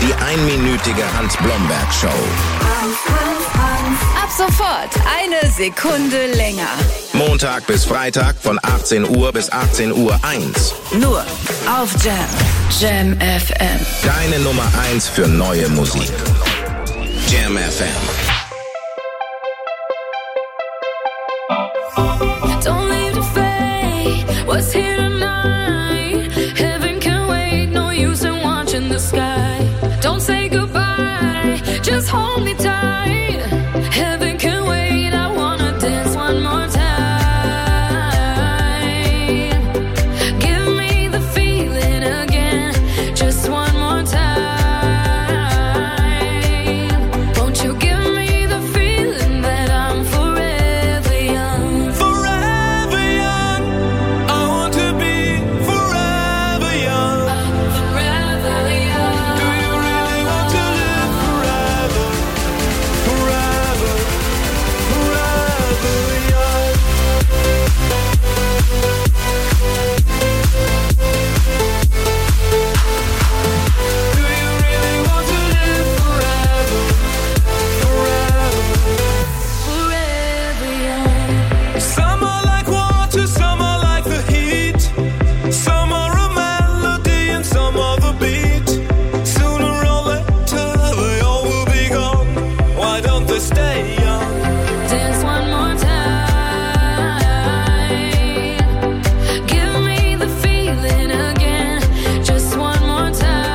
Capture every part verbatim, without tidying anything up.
Die einminütige Hans-Blomberg-Show. Ab sofort eine Sekunde länger. Montag bis Freitag von achtzehn Uhr bis achtzehn Uhr eins. Nur auf Jam. Jam F M. Deine Nummer eins für neue Musik. Jam F M. Don't leave the fate. What's here tonight? Heaven can wait. No use in watching the sky. Don't say goodbye. Just hold me tight. Heaven can wait. I wanna dance one more time. Give me the feeling again. Just one more time. Won't you give me the feeling that I'm forever young? Forever young. I want to be forever young. I'm forever young. Do you really want to live forever? Forever, forever young. Do you really want to live forever? Forever. Forever young. Some are like water, some are like the heat. Some are a melody and some are the beat. Sooner or later they all will be gone. Why don't they stay young? Dance one more time. Give me the feeling again. Just one more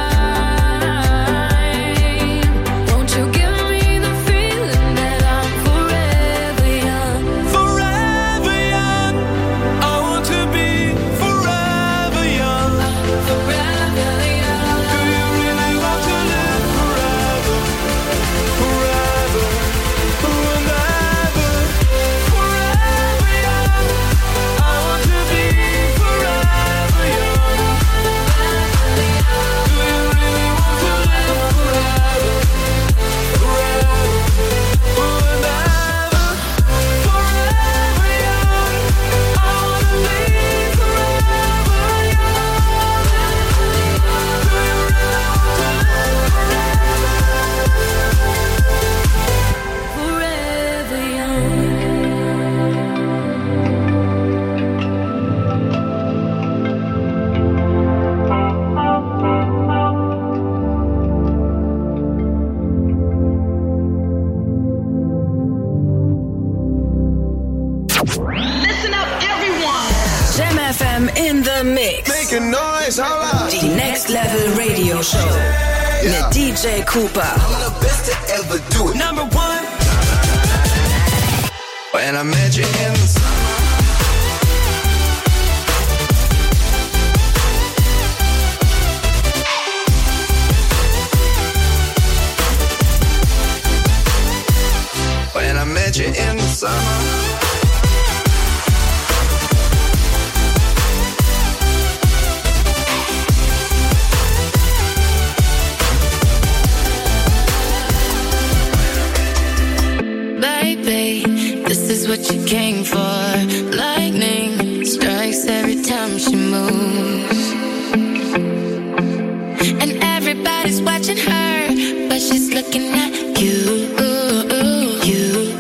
time. Won't you give me the feeling that I'm forever young? Forever young. I want to be forever young. Forever young. Do you really want to live forever? Forever, and ever. Forever young. I want to be forever young. Do you really want to live forever? Forever, and ever. Forever young. I want to be forever young. Do you really want to live Forever young. Listen up, everyone. Jam F M in the Mix. Making noise, alright. Die Next Level Radio Show. Mit D J Cooper. I'm the best to ever do it. number one? When I met you in the summer. When I met you in the summer. Baby, this is what you came for. Lightning strikes every time she moves. And everybody's watching her, but she's looking at you. You, you,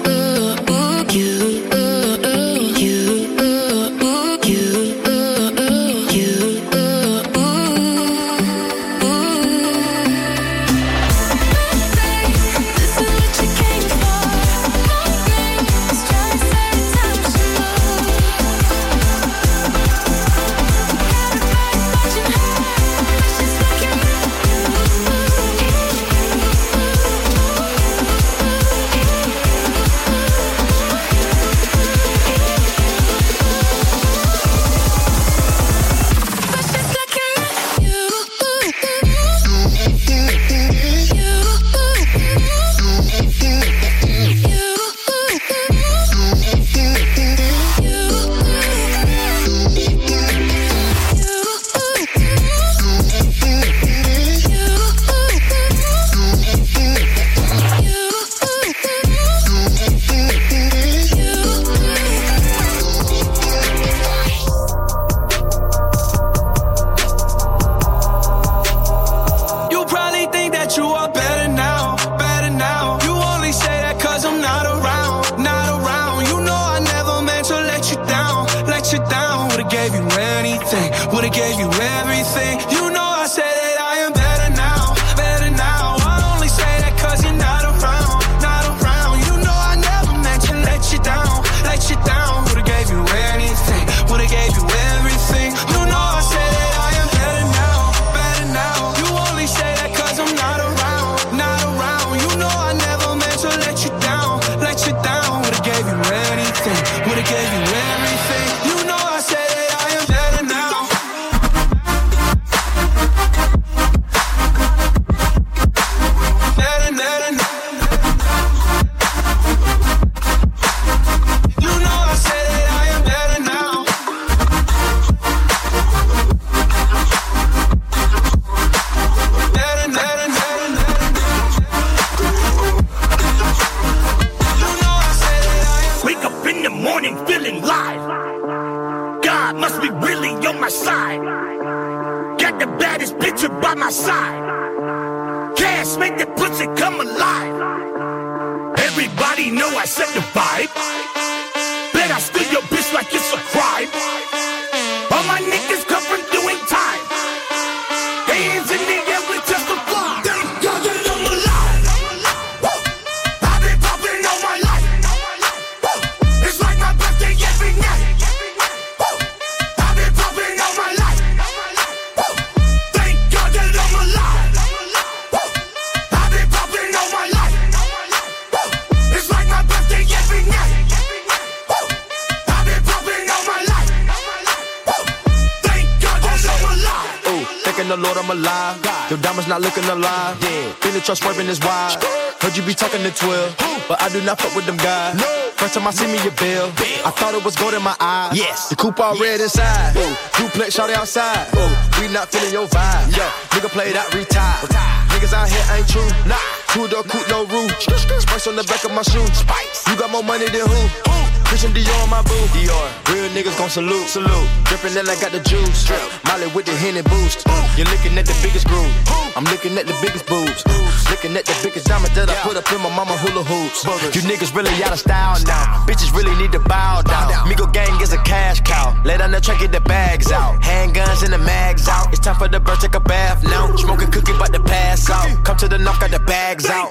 by my side. Gas make that pussy come alive. Everybody know I set the vibe. Bet I steal your bitch like it's a crime. All my niggas come from doing time. Hands in the air, we testify. Thank God that I'm alive. I've been popping all my life. It's like my birthday every night. I've been popping all my life. Thank God that I'm alive. I've been popping all my life. It's like my birthday every night. I've been popping all my life. Thank God that I'm alive. Ooh, thanking the Lord I'm alive. Your diamonds not looking alive. Feel the trust swerving is wide. Heard you be talking to twelve, but I do not fuck with them guys. First time I see me a bill, I thought it was gold in my eyes. Yes, the coupe all red inside. Ooh, duplex shawty outside. Ooh, we not feeling your vibe. Yo, nigga played out, retired. Niggas out here ain't true. Nah, two door coupe, no roof. Spice on the back of my shoe. You got more money than who? Christian Dior on my boo. Dior. Real niggas gon' salute, salute. Drippin' then I got the juice. Molly with the Henny boost. You're looking at the biggest groove. I'm looking at the biggest boobs. Looking at the biggest diamond that I put up in my mama hula hoops. You niggas really out of style now. Bitches really need to bow down. Migo gang is a cash cow. Lay down the track, get the bags out. Handguns and the mags out. It's time for the bird, take a bath now. Smoking cookie, bout to pass out. Come to the knock, got the bags out.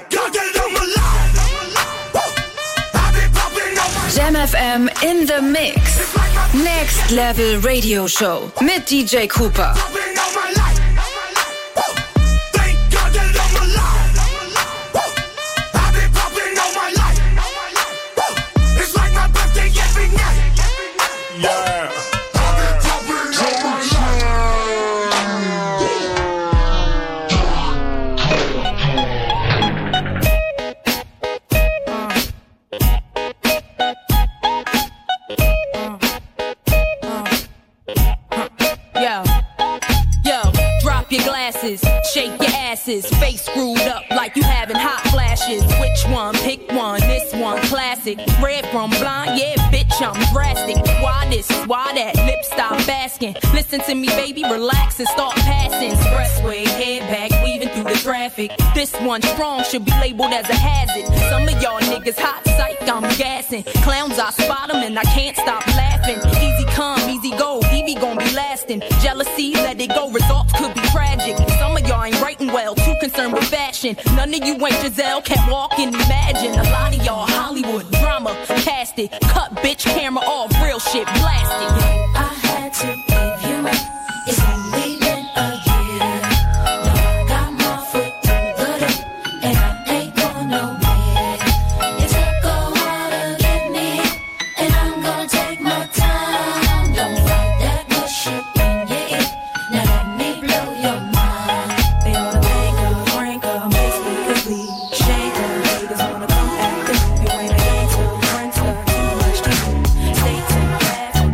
Jam F M in the mix. Next Level Radio Show mit D J Cooper. Shake your asses, face screwed up like you having hot flashes. Which one? Pick one, this one classic. Red from blind, yeah, bitch, I'm drastic. Why this, why that, lip stop basking. Listen to me, baby, relax and start passing. Expressway, head back, weaving through the traffic. This one strong should be labeled as a hazard. Some of y'all niggas hot psych, I'm gassing. Clowns, I spot them and I can't stop laughing. Easy come, easy go, Evie gon' be lasting. Jealousy, let it go, results could be tragic. Some of y'all ain't writing well, too concerned with fashion. None of you ain't Giselle, can't walk and imagine. A lot of y'all Hollywood drama, cast it. Cut bitch camera off, real shit blasted. I had to leave you, it's only been a year. Now I got my foot through the door, and I ain't going nowhere. It took a while to get me, and I'm gonna take my time. Don't fight that bullshit when you're it. Now let me blow your mind. They wanna make a prank of me, we shake her. Haters wanna come after you, ain't a gangster, prankster, too much to do. Stay to my bathroom.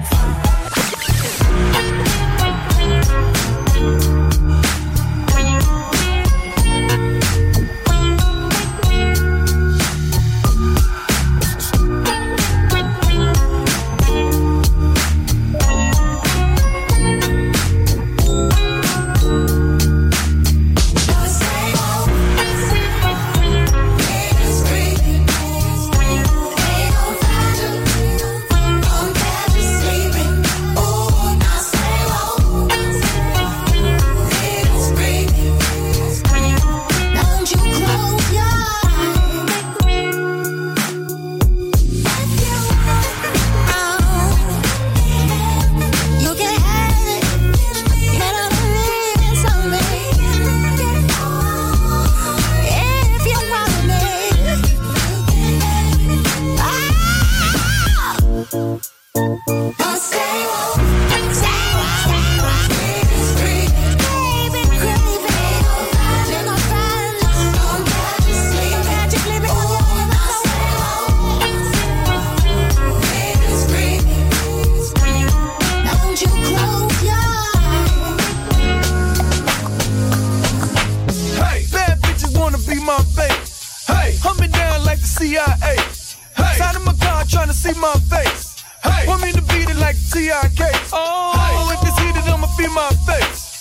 C I A. Hey. Side of my car trying to see my face. Hey. Want me to beat it like the T I K. Oh, hey. If it's heated, I'ma feel my face. Hey.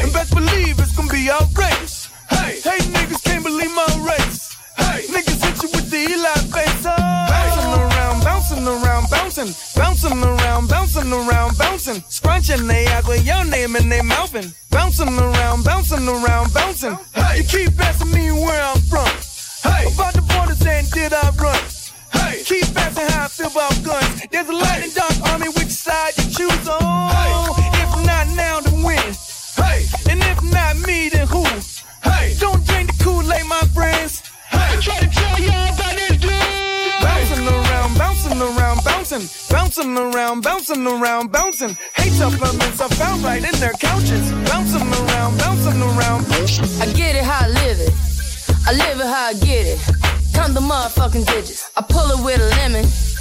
And best believe it's gonna be outrageous. Hey, hey, niggas can't believe my race. Hey, niggas hit you with the Eli face. Oh. Bouncing around, bouncing around, bouncing, bouncing around, bouncing around, bouncing, scrunching they eyes with your name in their mouthing. Bouncing around, bouncing around, bouncing. Hey, you keep asking me where I'm from. Hey, about the borders and did I run? Hey, keep asking how I feel about guns. There's a light and dark army, which side you choose on? Hey, if not now, then when? Hey, and if not me, then who? Hey, don't drink the Kool-Aid, my friends. Hey, I try to tell y'all about this dude. Bouncing around, bouncing around, bouncing, bouncing around, bouncing around, bouncing. Hate supplements I found right in their couches. Bouncing around, bouncing around. I get it how I live it. I live it how I get it. Count the motherfucking digits. I pull it with a lemon.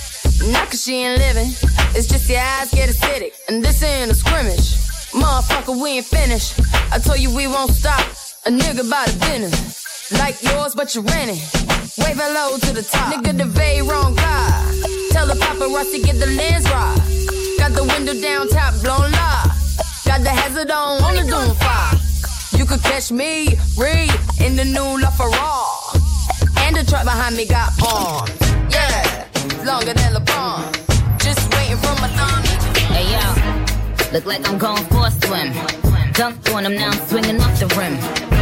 Not cause she ain't living. It's just your eyes get acidic. And this ain't a scrimmage. Motherfucker, we ain't finished. I told you we won't stop. A nigga by the business. Like yours, but you're renting. Waving low to the top. Nigga, the very wrong guy. Tell the paparazzi get the lens right. Got the window down, top blown low. Got the hazard on, on the doom fire. You could catch me, read in the new LaFerrari. And the truck behind me got arms. Yeah, longer than LeBron. Just waiting for my thumb. Hey yo, look like I'm going for a swim. Dunked on him, now I'm swinging off the rim.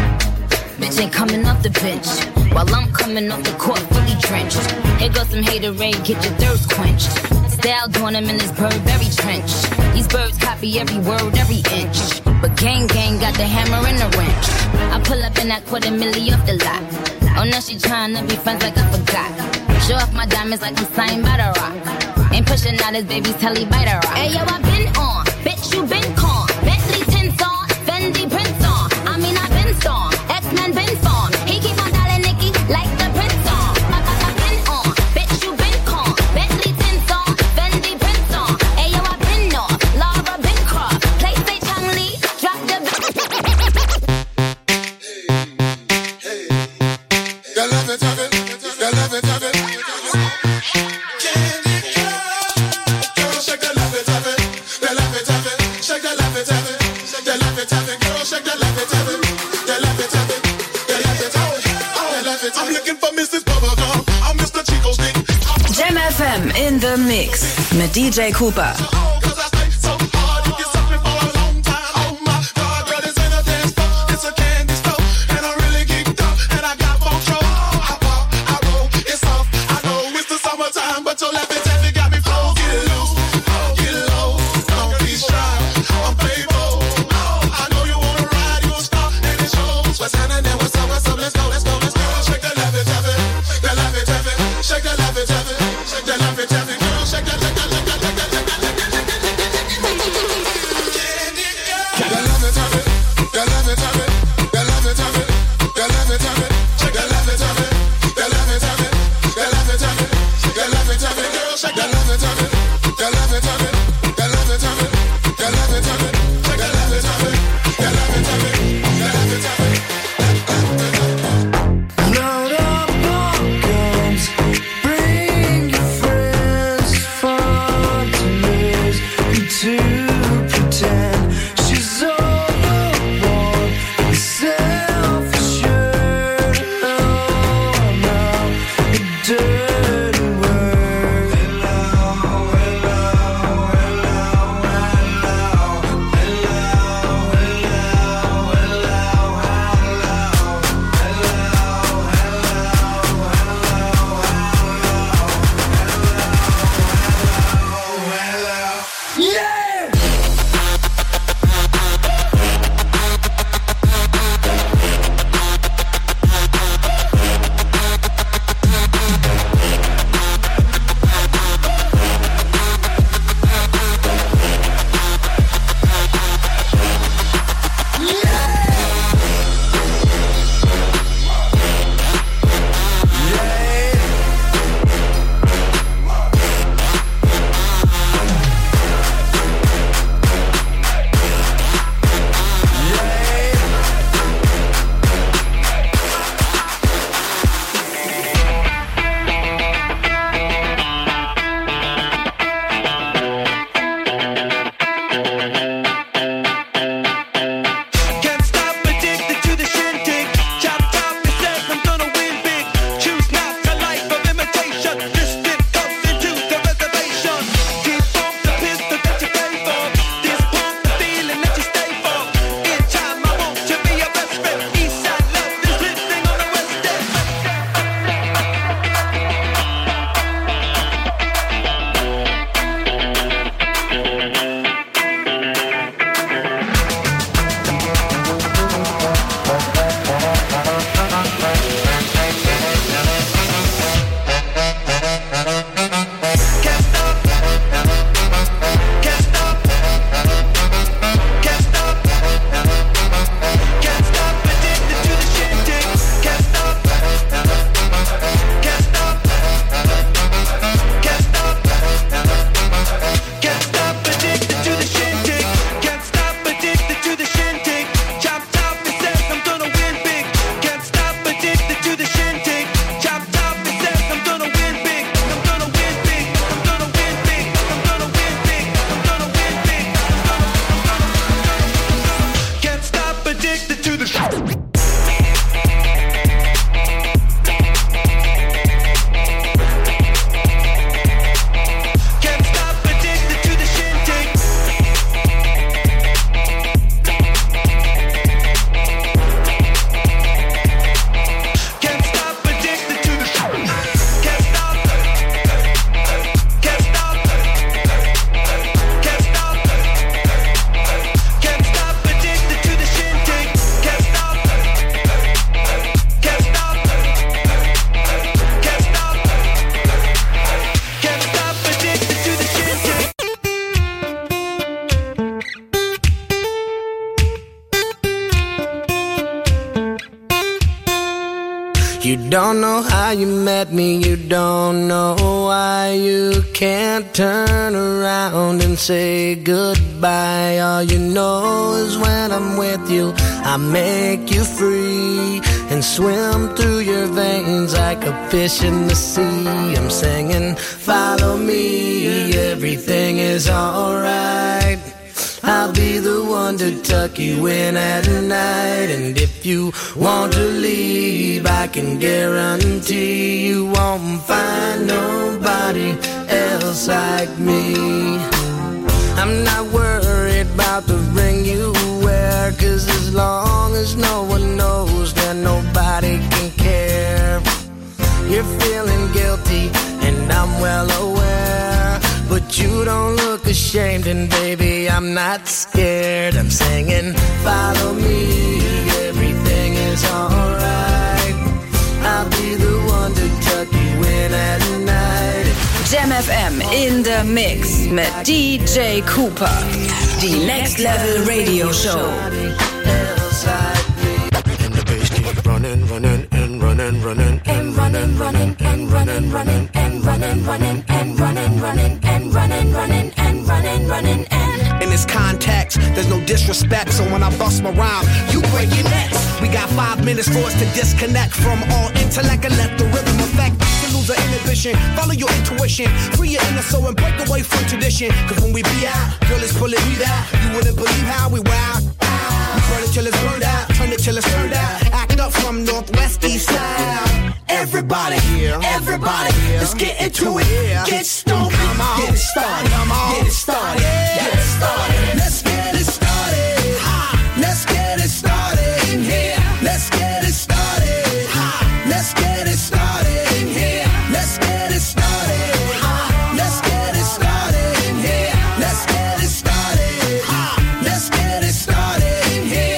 Bitch ain't coming off the bench, while I'm coming off the court fully drenched. Here goes some haterade, get your thirst quenched. Style doing him in this Burberry trench. These birds copy every word, every inch. But gang gang got the hammer and the wrench. I pull up in that quarter milli off the lot. Oh, now she tryna be friends like I forgot. Show off my diamonds like I'm signed by the rock. Ain't pushing out his baby's telly by the rock. Hey yo, I been on, bitch you been con. Bentley tints on, Fendi prints on. I mean I been storm, X-Men been storm. He keep on dialing Nicki like the prince on. I, I, I been on, bitch you been con. Bentley tints on, Fendi prints on. Hey yo, I been on, Laura been cross. Play say Chang Lee, drop the. Hey, hey. You love it, love it, you love it, love it. Candy girl, girl, shake the love it, love it, you love it, love it, shake the love it, love it, you love it, love it, girl, shake the love it, love it, you love it, love it, you love it, love it, you love it. I'm looking for Missus Bubblegum, I'm Mister Chico Stick. Jam F M in the mix mit D J Cooper. Shake the love it, love it, shake the love it, love it, girl, shake the, shake the, shake the, shake the, shake the, shake the. You don't know how you met me, you don't know why you can't turn around and say goodbye. All you know is when I'm with you, I make you free and swim through your veins like a fish in the sea. I'm singing, follow me, everything is alright. I'll be the one to tuck you in at night. And if you want to leave, I can guarantee you won't find nobody else like me. I'm not worried about the ring you wear, 'cause as long as no one knows, then nobody can care. You're feeling guilty, and I'm well aware, but you don't look ashamed, and baby, I'm not scared. I'm singing, follow me, everything is alright. I'll be the one to tuck you in at night. Jam F M in the Mix mit D J Cooper. Die Next Level Radio Show. Running, running, and running, running, and running, running, and running, running, and running, running, and running, running, and running, running, and running, running, and. In this context, there's no disrespect, so when I bust my rhyme, you break your necks. We got five minutes for us to disconnect from all intellect and let the rhythm affect. To lose the inhibition, follow your intuition, free your inner soul and break away from tradition. 'Cause when we be out, girl, it's pulling me out. You wouldn't believe how we wild. We burn it till it's burned out, turn it till it's turned out. Act up from northwest, east side. Everybody, everybody, let's get into it. Get stoned, get it started, get it started, get it started. Let's get it started. Let's get it started in here. Let's get it started. Let's get it started in here. Let's get it started. Let's get it started in here. Let's get it started. Let's get it started in here.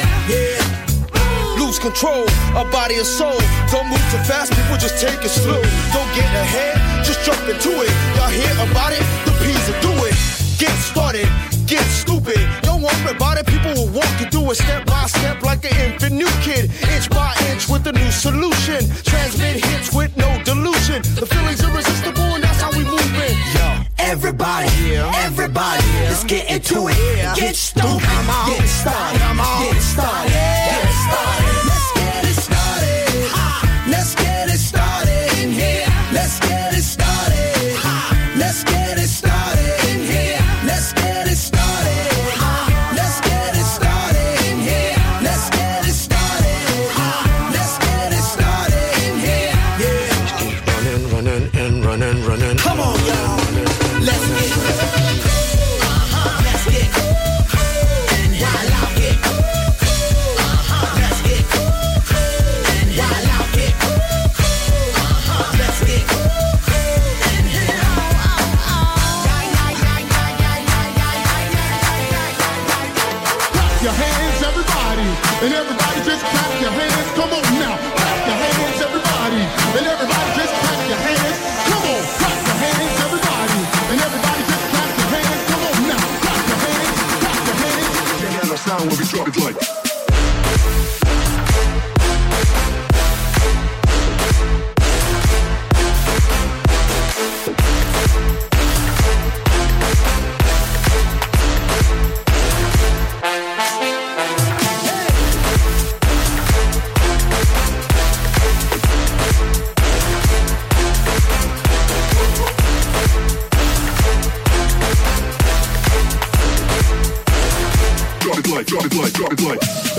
Yeah. Lose control of body and soul. Don't move too fast, people just take it slow. Don't get ahead, just jump into it. Y'all hear about it? The P's will do it. Get started, get stupid. Don't worry about it, people will walk you through it step by step like an infant new kid. Inch by inch with a new solution. Transmit hits with no delusion. The feeling's irresistible and that's how we move it. Yo, everybody, everybody, let's get into it. Get stupid, get it started, get it started, get it started. Let's get it started. Let's get it started in here. Let's get it started. Let's get it started in here. Let's get it started. Let's get it started in here. Let's get it started. Let's get it started in here. Yeah. Running, running, and running, running. Come on, y'all. Let's get it. Uh-huh. Let's get it. And while I get it. Uh-huh. Let's get it. And while I get it. Uh-huh. Let's get it. Your hands, everybody, and everybody just clap your hands. Come on now, clap your hands, everybody, and everybody just clap your hands. Come on, clap your hands, everybody, and everybody just clap your hands. Come on now, clap your hands, clap your hands. Check out our sound when we drop it like. Drop it like, drop it like, drop it like.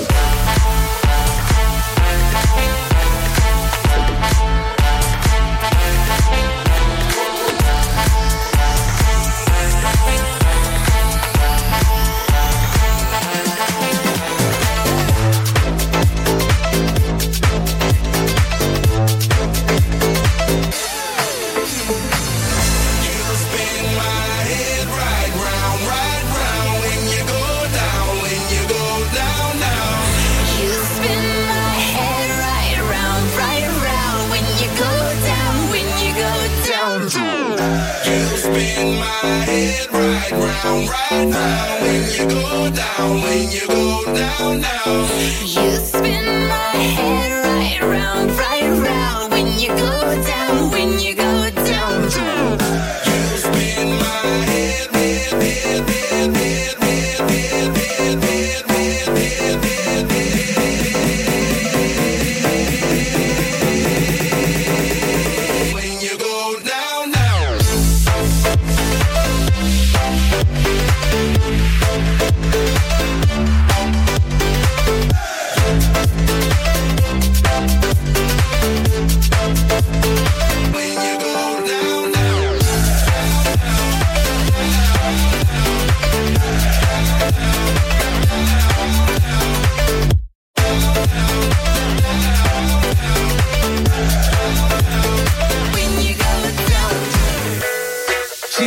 spin my head right round, right round. When you go down, when you go down, down. You spin my head right round, right round.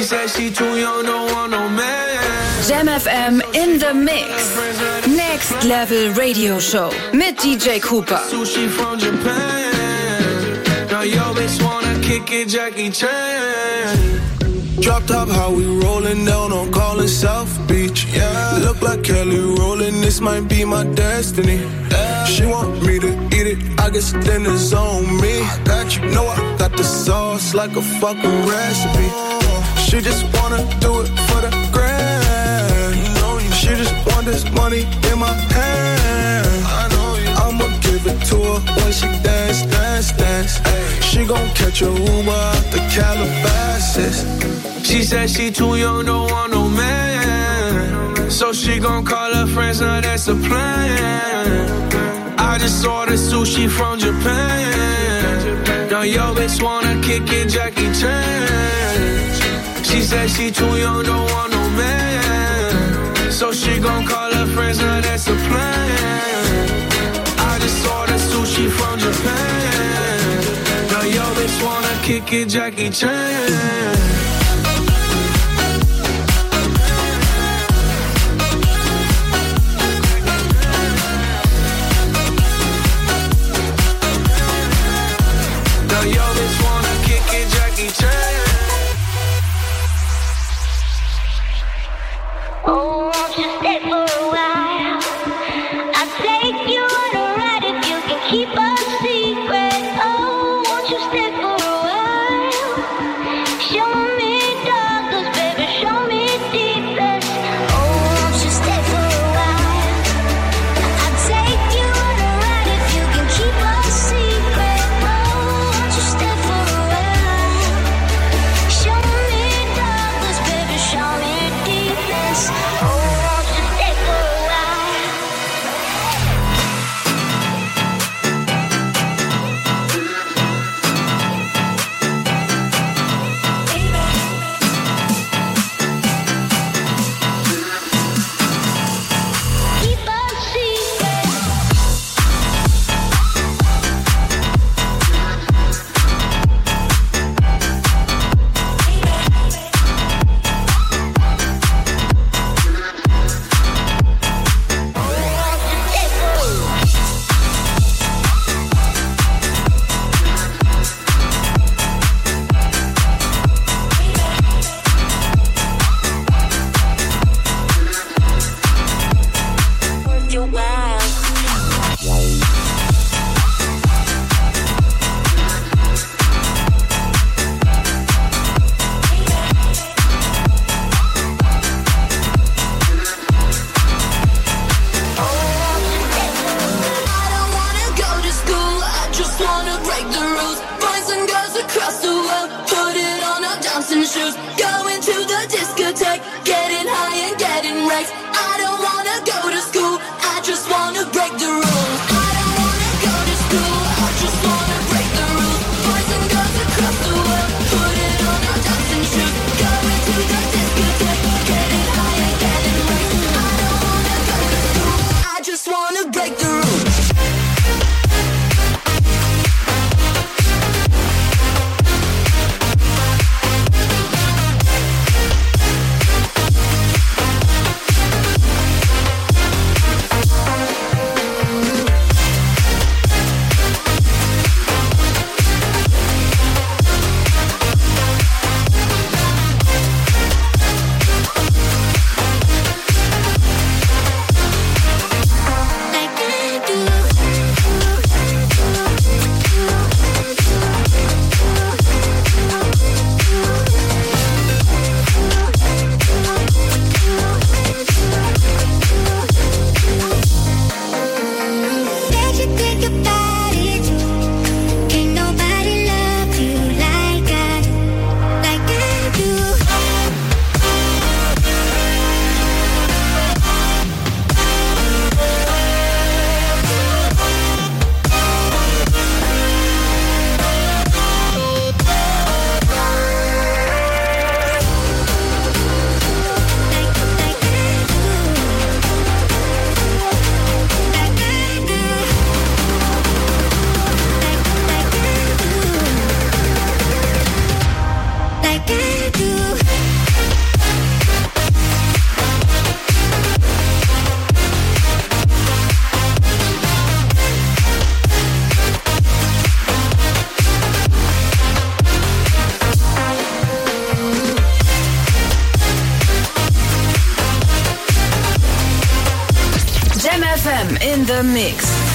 said she too young, don't want no man. Jam F M in the mix. Next Level Radio Show mit D J Cooper. Sushi from Japan. Now yo bitch wanna kick it, Jackie Chan. Drop top, how we rolling down on calling South Beach. Yeah, look like Kelly rolling. This might be my destiny. Yeah. She want me to eat it. I guess then it's on me. I got you. Know I got the sauce like a fucking recipe. She just wanna do it for the grand. You know you. She just want this money in my hand. I know you. I'ma give it to her when she dance, dance, dance. Ay. She gon' catch a Uber out the Calabasas. She said she too young, don't want no man. So she gon' call her friends, now that's a plan. I just ordered sushi from Japan. Now yo bitch wanna kick it, Jackie Chan. She said she too young, don't want no man. So she gon' call her friends, now that's a plan. I just ordered sushi from Japan. Now yo bitch wanna kick it, Jackie Chan.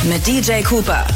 mit D J Cooper.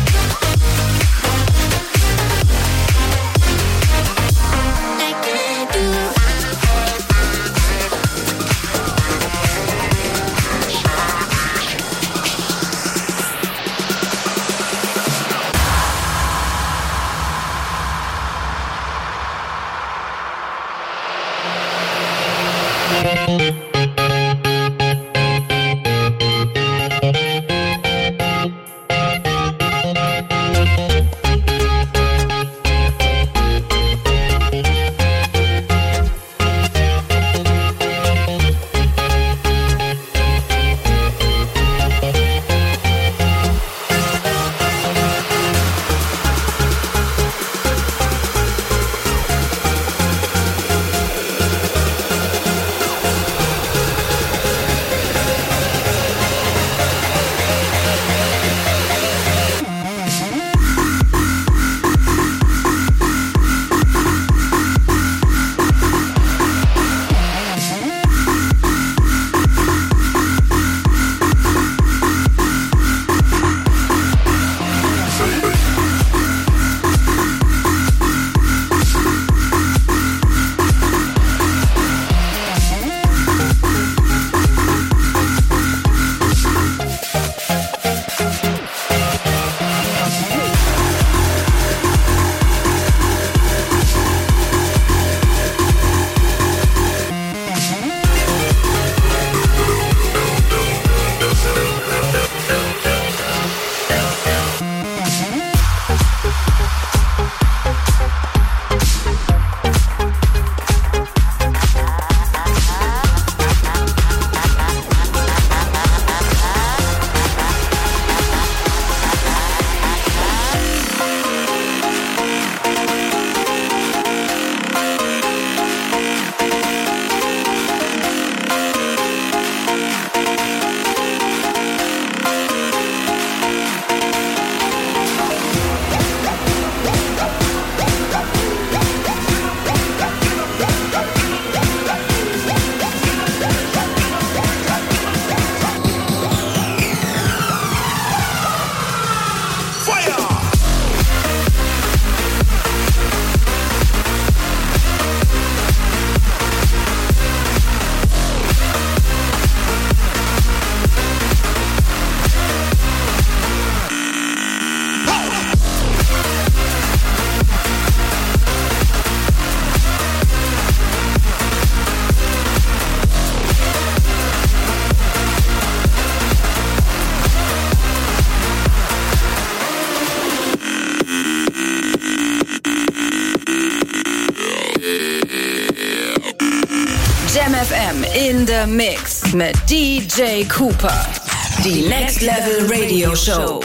F M in the Mix mit D J Cooper. Die Next Level Radio Show.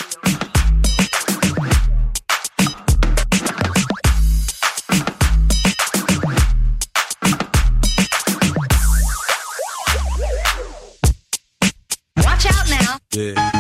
Watch out now. Yeah.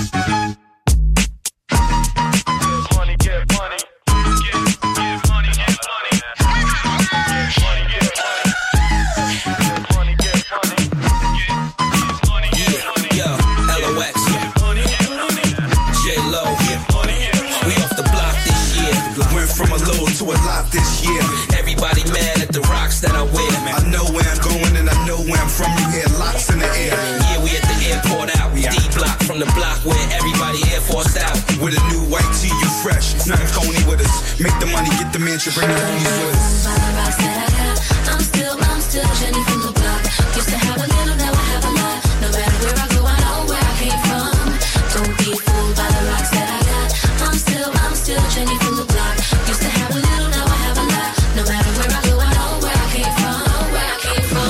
To a lot this year. Everybody mad at the rocks that I wear. I know where I'm going and I know where I'm from. You hear locks in the air. Yeah, we at the airport out. D block from the block where everybody Air Force out. With a new white tee, you fresh. Nothing phony with us. Make the money, get the mansion, bring the homies with us. By the rocks that I got, I'm still, I'm still Jenny from the block. Used to have a little, now I have a lot. No matter where I go, I know where I came from. Don't be fooled by the rocks that I got. I'm still, I'm still Jenny from the block. Used to have a little, now I have a lot. No matter where I go, I know where I came from. Where I came from.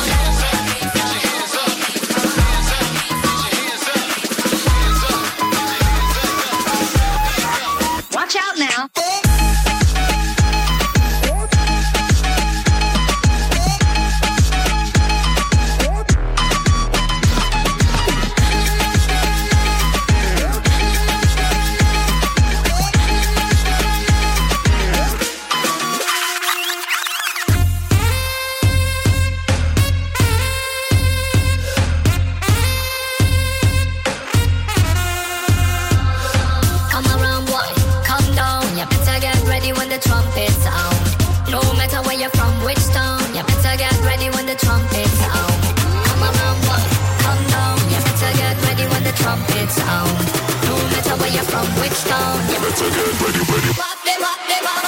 Watch out now. Better get ready, ready. Pop them, pop them, pop.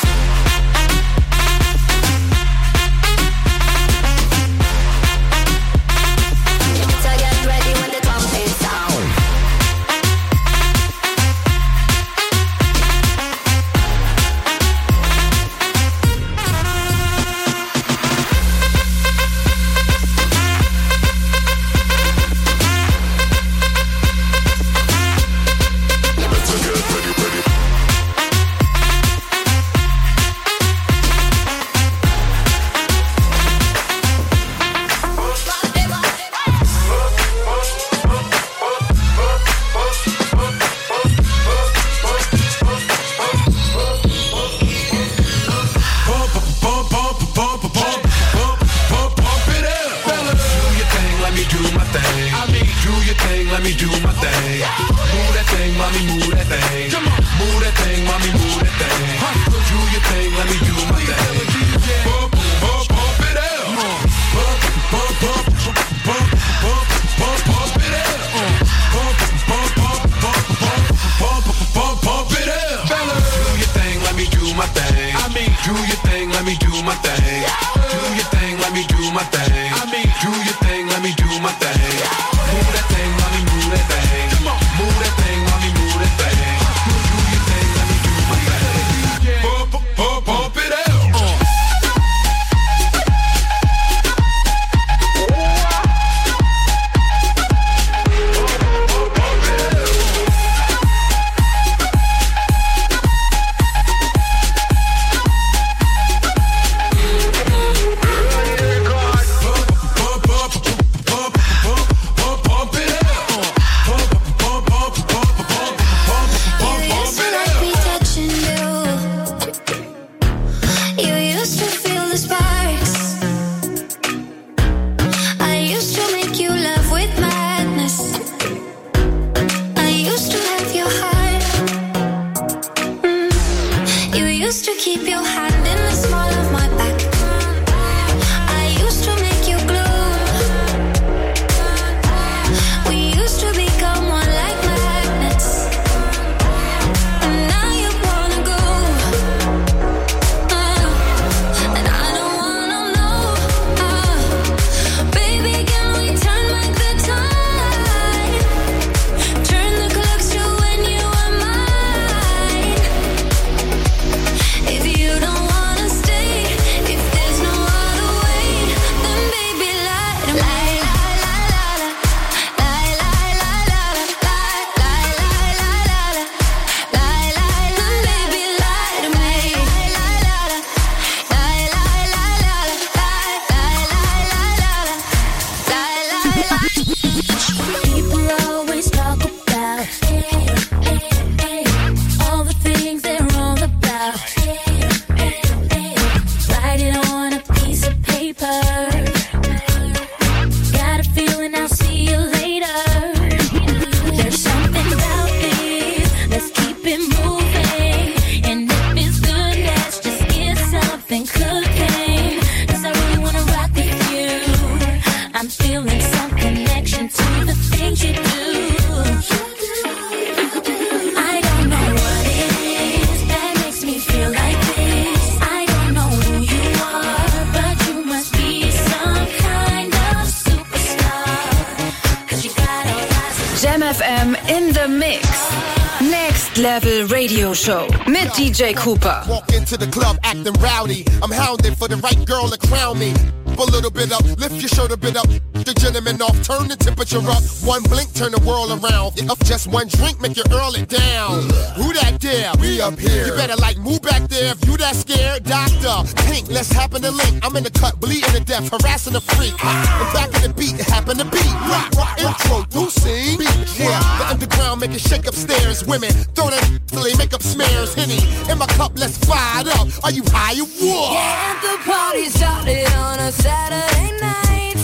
Better get ready when the trumpet sound. Let me do my thing. Move that thing, mommy, move that thing. Move that thing, mommy, move that thing. Do your thing, let me do my thing. Bump, bump, bump it out. Bump, bump, bump, bump, bump, bump, bump it out. Bump, bump, bump, bump, bump, bump, bump, bump it out. Do your thing, let me do my thing. I mean, do your thing, let me do my thing. Do your thing, let me do my thing. I mean, do your thing, let me do my thing. Move that thing, mommy, move that thing. Move that thing, mommy, move that thing. Do your thing, let me do my thing. Bump, bump, bump it out. Level Radio Show mit D J Cooper. Walk into the club acting rowdy. I'm hounded for the right girl to crown me. A little bit up, lift your shirt a bit up. The gentleman off, turn the temperature up. One blink, turn the world around. Up just one drink, make you earl it down. Who that there? We up here. You better like move back there if you that scared. Doctor, Pink, let's happen to link. I'm in the cut, bleeding to death, harassing a freak. And back of the beat, it happened to beat. Rock, rock, introducing. Yeah, the underground make it shake upstairs. Women, throw that till they make up smears. Henny, in my cup, let's fire it up. Are you high or what? Yeah, the party started on a Saturday night.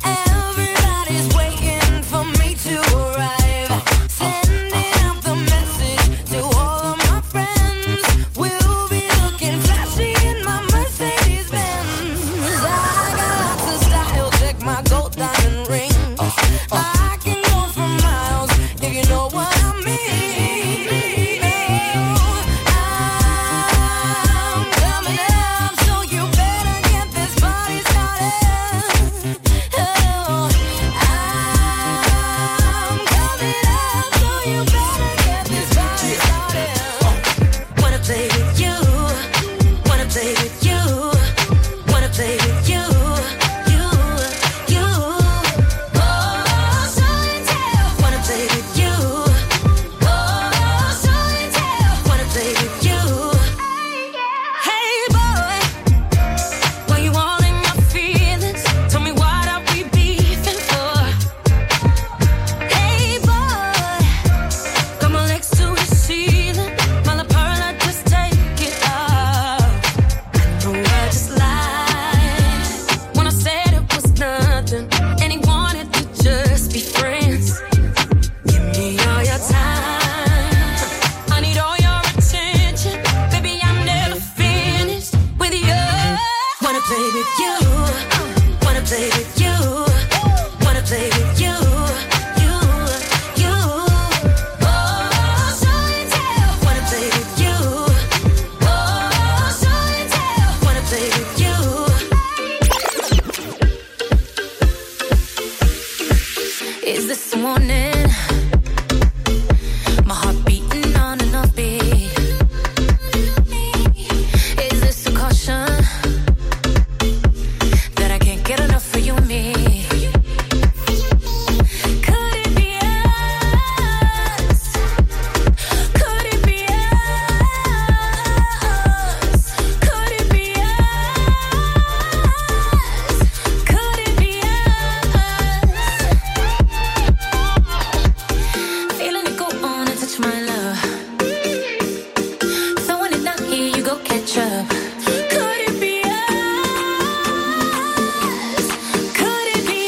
Everybody's waiting for me to arrive. Sending out the message to all of my friends. We'll be looking flashy in my Mercedes Benz. I got lots of style, check my gold diamond ring. I can go for miles if you know what I mean. with you. Wanna play with you. Wanna play with you. Morning, my heart beating on and off beat. Is this a caution that I can't get enough for you and me? Could it be us? Could it be us? Could it be us? Could it be us? Feeling it go on and touch my love. Throwing it down here, you go catch up. Could it be us? Could it be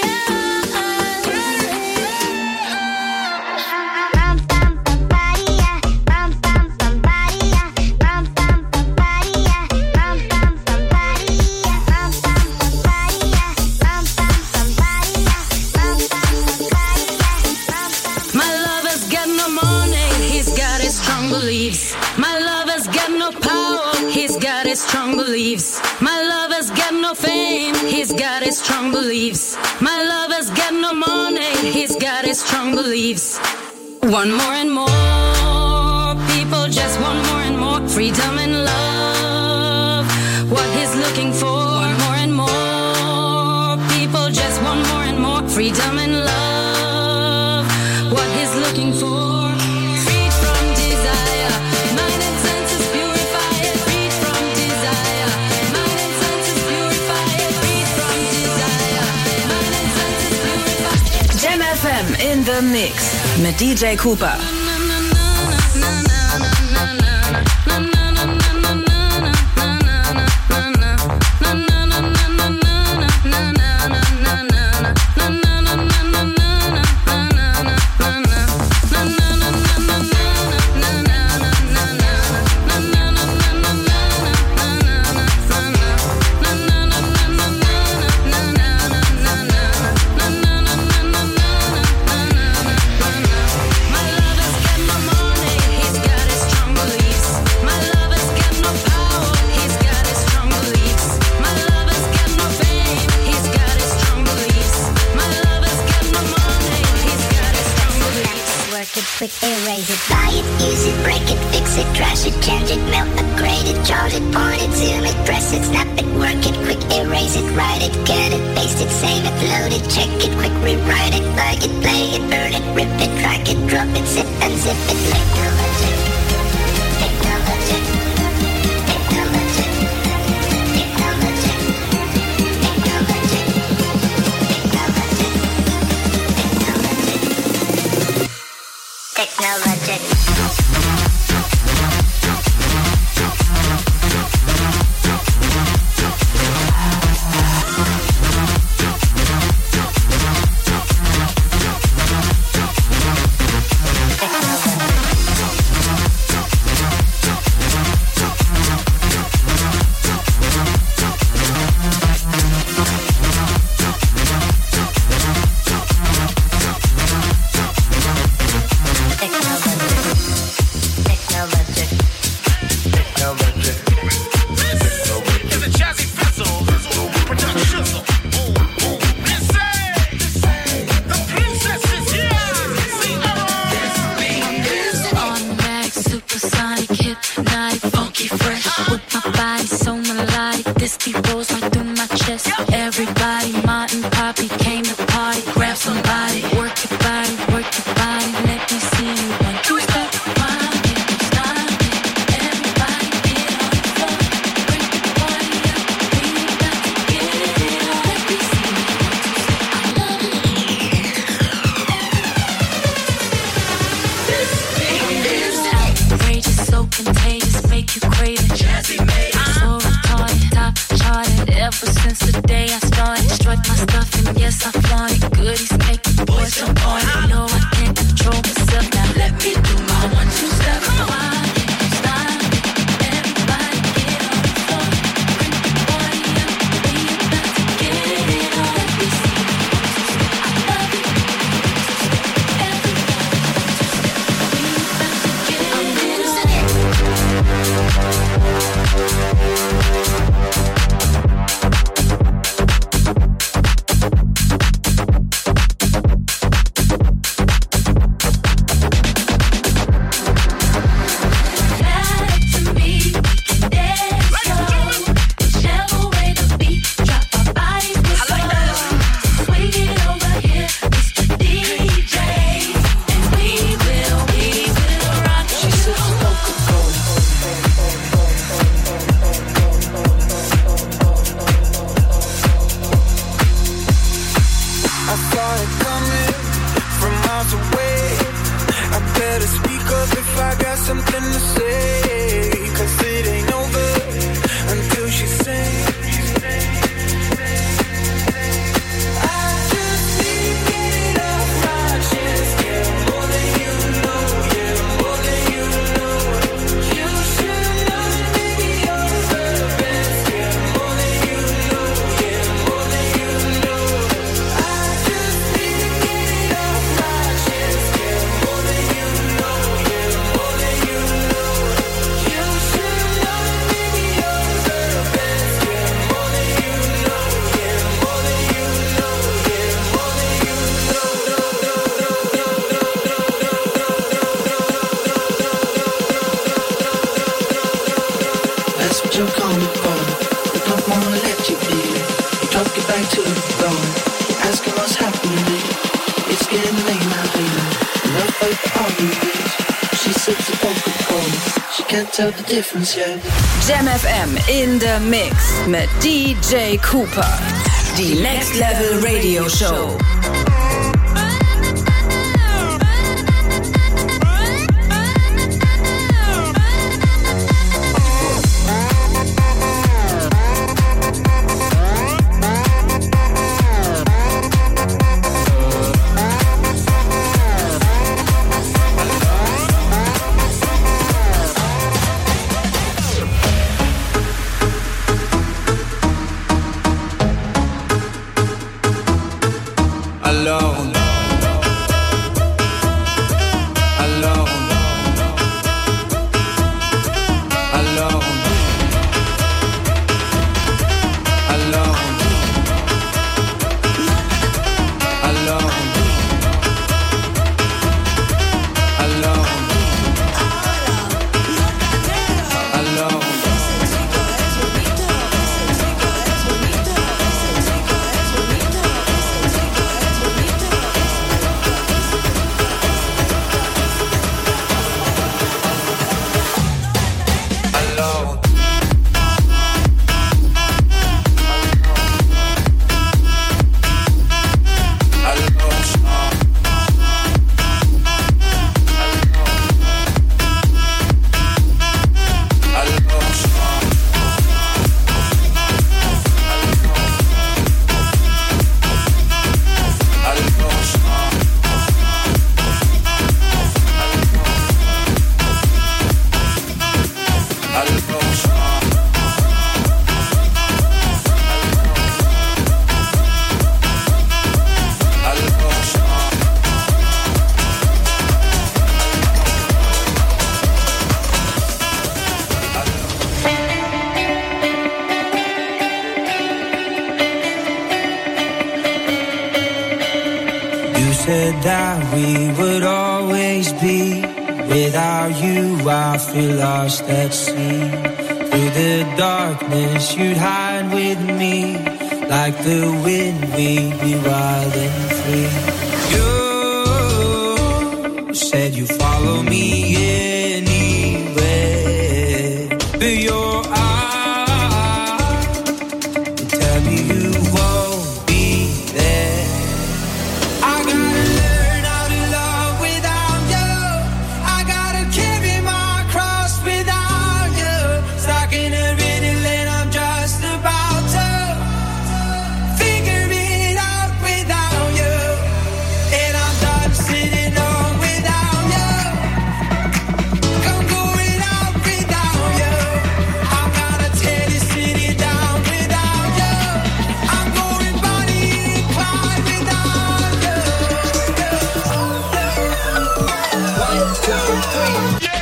My lover's got no money, he's got his strong beliefs. My lover's got no power, he's got his strong beliefs. My lover's got no fame, he's got his strong beliefs. My lover's got no money, he's got his strong beliefs. One more and more, people just want more and more freedom and love. What he's looking for, one more and more, people just want more and more freedom and love. What he's looking for, freed from desire, mind and senses purify it. Freed from desire, mind and senses purify it. Freed from desire, mind and senses purify it. Jam F M in the mix mit D J Cooper. Quick erase it, buy it, use it, break it, fix it, trash it, change it, melt, upgrade it, charge it, point it, zoom it, press it, snap it, work it, quick erase it, write it, get it, paste it, save it, load it, check it, quick rewrite it, like it, play it, burn it, rip it, drag it, drop it, zip and zip it, technology, technology, technology, technology, technology, technology, technology. Everybody, Martin, Poppy came to party. Grab somebody, work your body, work your body. Let me see you one, two, step, wind it, stop it. Everybody get on the floor, break the party up. We got to get it on. Let me see you one, two, step. I love it. This thing is outrageous, so contagious, make you crave it. Jazzy made it. So retarded, top charted ever since the day I started. Strut my stuff and yes I flaunt it. Goodies make the boys so on it. No I can't control myself. Now let me do my one two step. Wind it, stop it. Everybody get on the floor. Bring the party up. We about That's what you're calling for. We don't wanna let you be. You drop it back to the floor. Asking what's happening. It's getting late now, baby. Enough fight for arguments. She sips a Coca-Cola. She can't tell the difference yet. Jam F M in the mix mit D J Cooper. Die Next Level Radio Show. Alone, alone, alone, alone, alone, alone, alone. That we would always be. Without you I feel lost at sea. Through the darkness you'd hide with me. Like the wind we'd be wild and free. You said you follow me anywhere. But your eyes tell me you won't be there. I gotta learn how to love without you. I gotta carry my cross without you. Stuck in a riddle and I'm just about to figure it out without you. And I'm done sitting on without you. I'm going out without you. I'm gonna tear this city down without you. I'm going Bonnie and Clyde without you. One, two, three.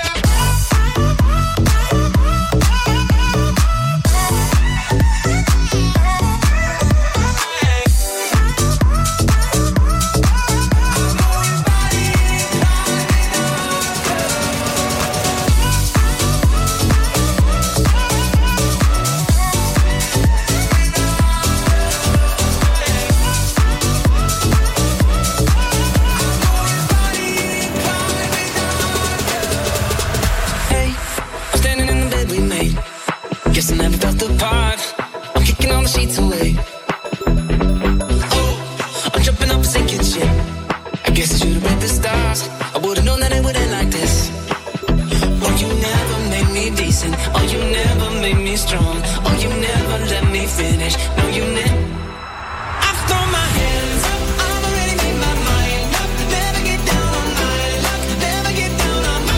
Hey, I'm standing in the bed we made. Guess I never felt the vibe. I'm kicking all the sheets away. Oh, I'm jumping up and sinking shit. I guess I should've read the stars. I would've known that it would end like this. Oh, you never made me decent. Oh, you never made me strong. Oh, you never let me finish. No, you never. I've thrown my hands up. I've already made my mind up. Never get down on my luck. Never get down on my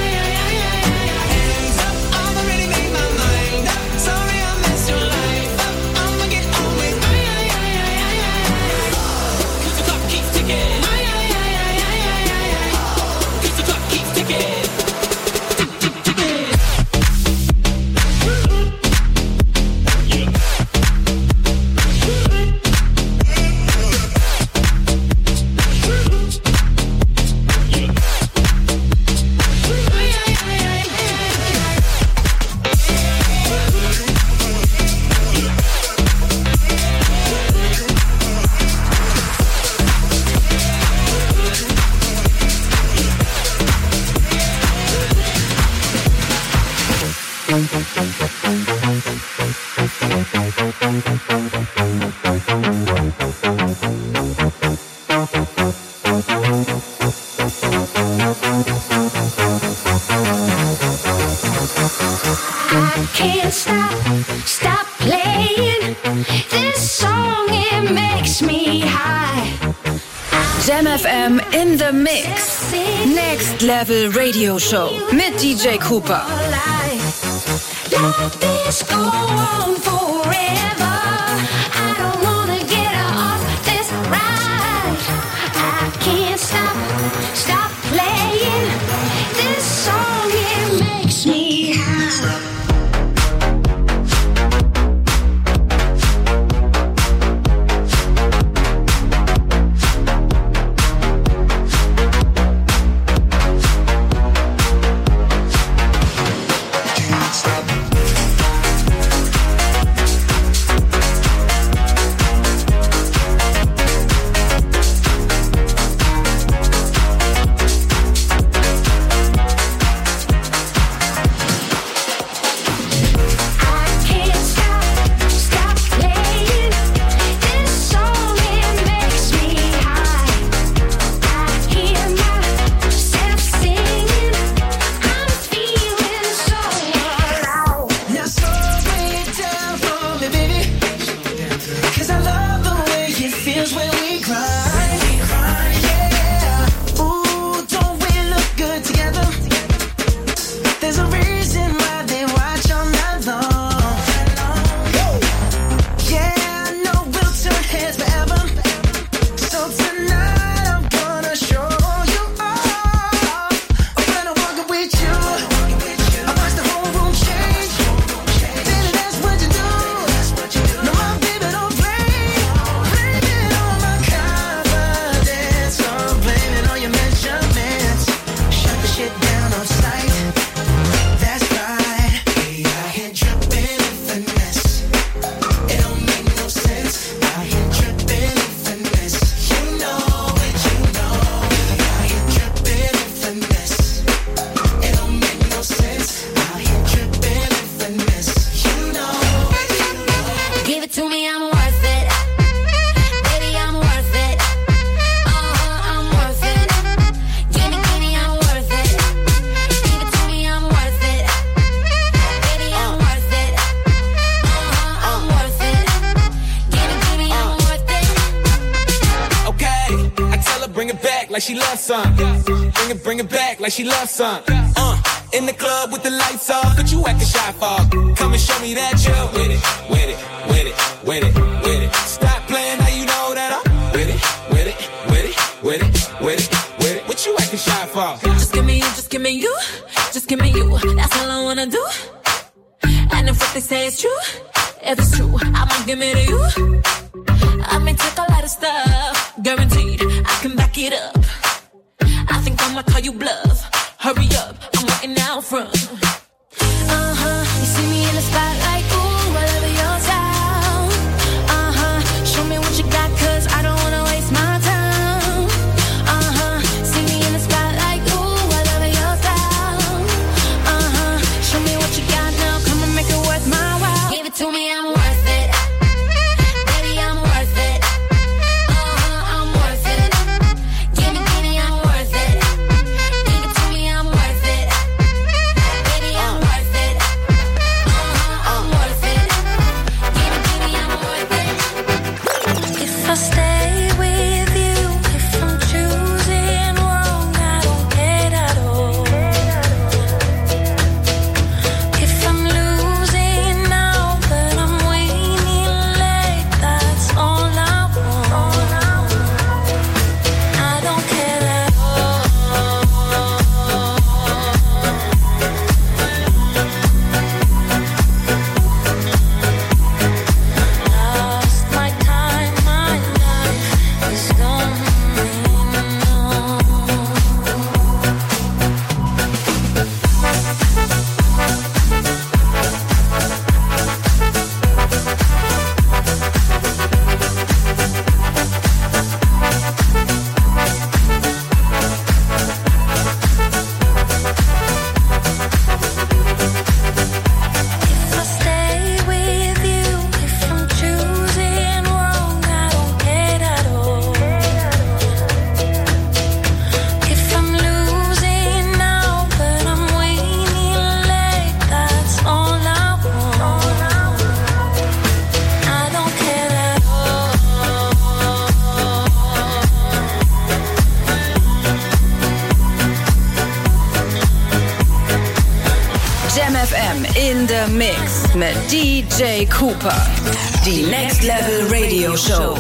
hands up. I've already made my mind up. Sorry I messed your life up. I'ma get on with my. Cause the clock keeps ticking. Cause the clock keeps ticking. Can't stop, stop playing this song, it makes me high. Jam F M in the mix. Next Level Radio Show mit D J Cooper. Let this go on forever. I don't wanna get off this ride. I can't stop, stop playing this song, it makes me high. like she loves some. Bring it, bring it back like she loves some. Uh, in the club with the lights off, but you acting shy for. Come and show me that you're with it, with it, with it, with it, with it. Stop playing, now you know that I'm with it, with it, with it, with it, with it, with it. What you acting shy for? Just give me you, just give me you, just give me you. That's all I wanna do. And if what they say is true, if it's true, I'ma give it to you. I may take a lot of stuff, guaranteed I can back it up. I think I'ma call you bluff. Hurry up, I'm waiting out front. Uh-huh, you see me in the spotlight, ooh, I love your style. Uh-huh, show me what you got, cause I don't wanna waste my time. Uh-huh, see me in the spotlight, ooh, I love your style. Uh-huh, show me what you got now, come and make it worth my while. Give it to me, I'm worth it. Baby, I'm worth it. Uh-huh, I'm worth it. Give me, give me, I'm worth it. Give it to me, I'm worth it. Baby, I'm worth it. Uh-huh, I'm worth it. Give me, give me, I'm worth it. If I stay with you, if I'm choosing wrong, I don't care at all. If I'm losing now, but I'm the Mix mit D J Cooper. Die Next Level Radio Show.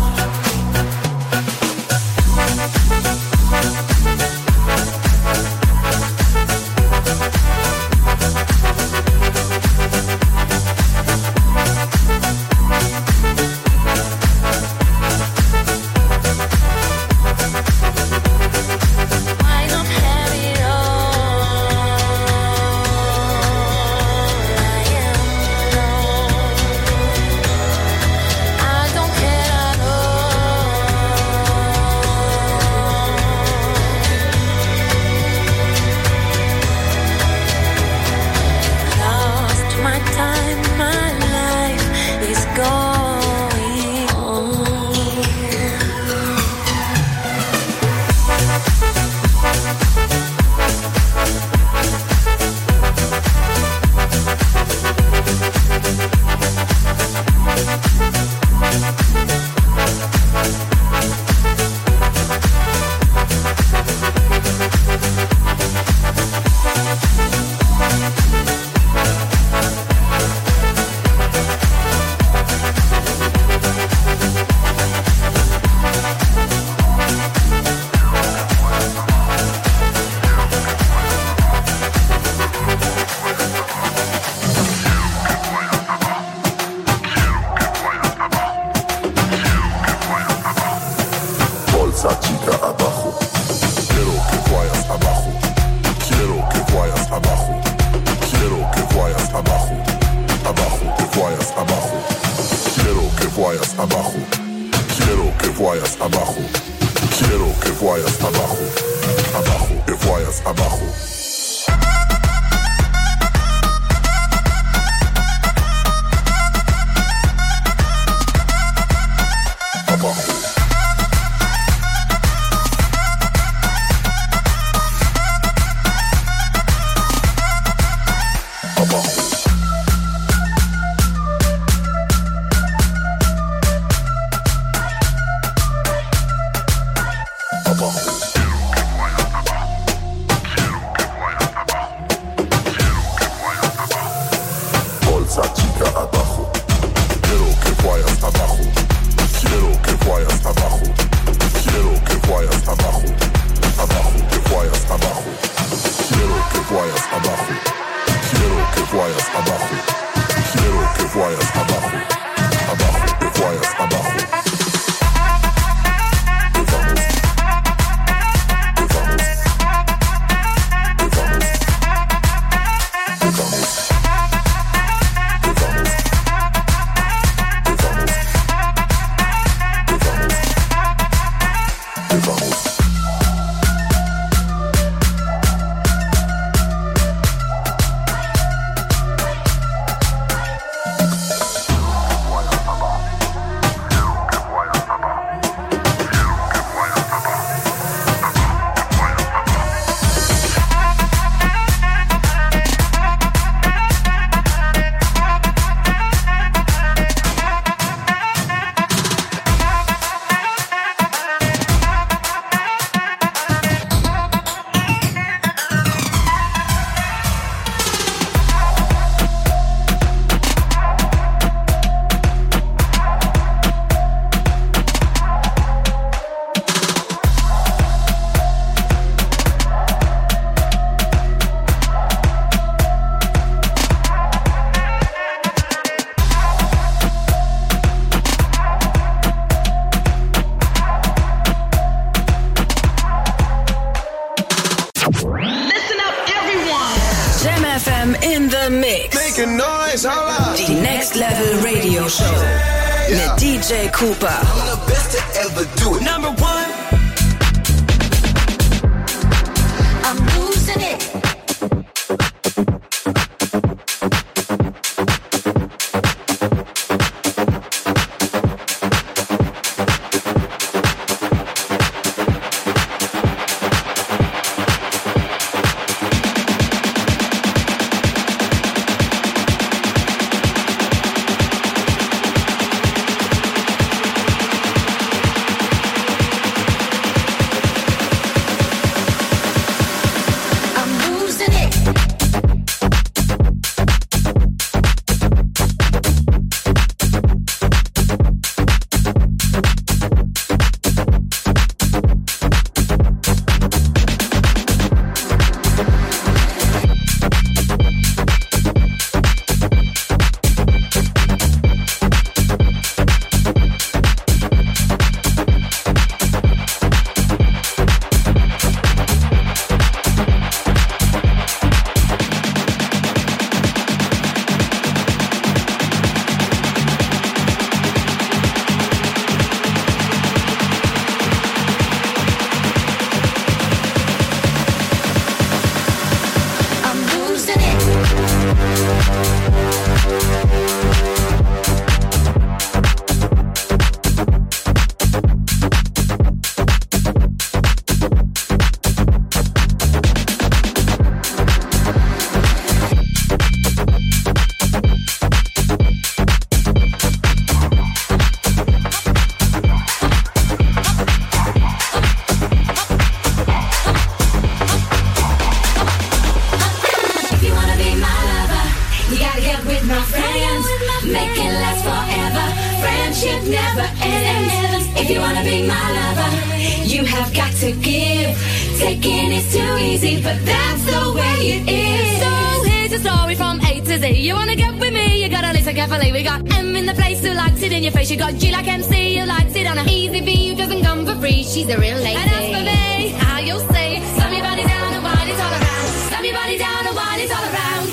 Die Next Level Radio Show mit D J Cooper. I'm the best to ever do it. Number one. I'm losing it. my friends, make it last forever. Friendship never ends. If you wanna be my lover, you have got to give. Taking is too easy, but that's the way it is. So here's your story from A to Z. You wanna get with me, you gotta listen carefully. We got M in the place who likes it in your face. You got G like M C who likes it on a easy B who doesn't come for free. She's a real lady. And as for me, how you'll say, slam your body down and wine it all around. Slam your body down and wine it all around.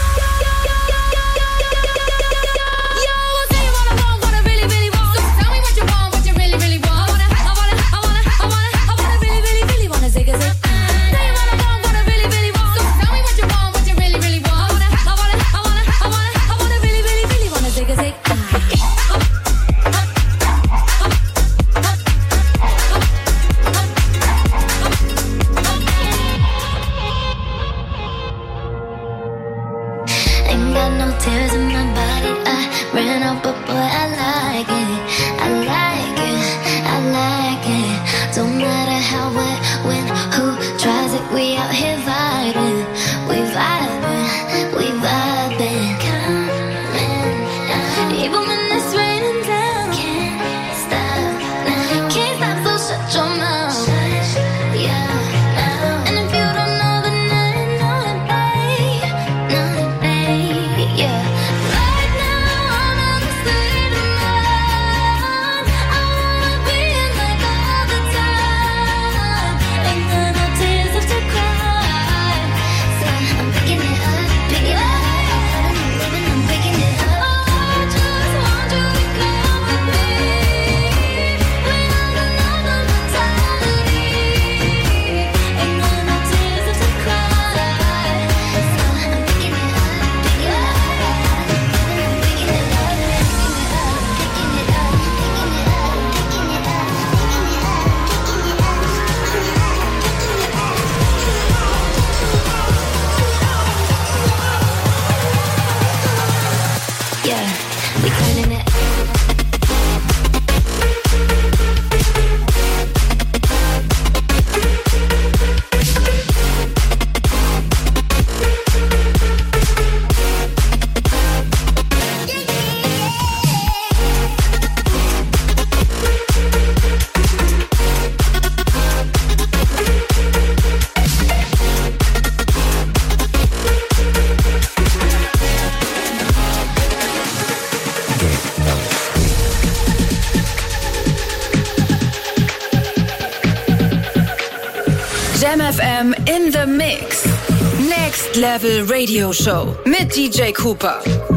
Jam F M in the Mix. Next Level Radio Show mit D J Cooper.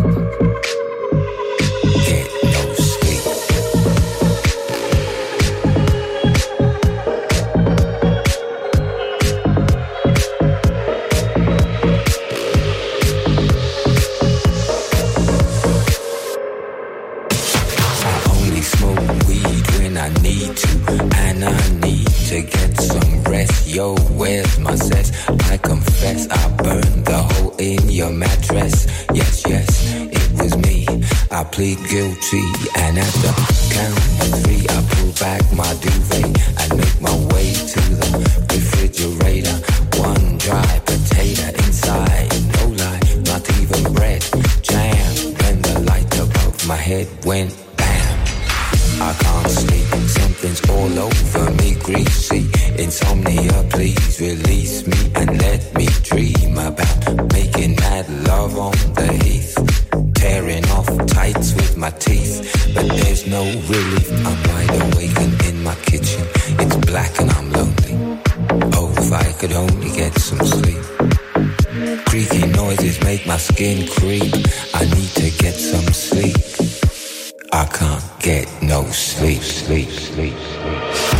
Yo, where's my sex? I confess I burned the hole in your mattress. Yes, yes, it was me. I plead guilty, and at the count of three, I pull back my duvet and make my way to the refrigerator. One dry potato inside, no lie, not even bread. Jam, when the light above my head went bam. I can't sleep, something's all over me, greasy. Insomnia, please release me and let me dream about making mad love on the heath. Tearing off tights with my teeth, but there's no relief. I'm wide awake and in my kitchen. It's black and I'm lonely. Oh, if I could only get some sleep. Creaky noises make my skin creep. I need to get some sleep. I can't get no sleep, sleep, sleep, sleep.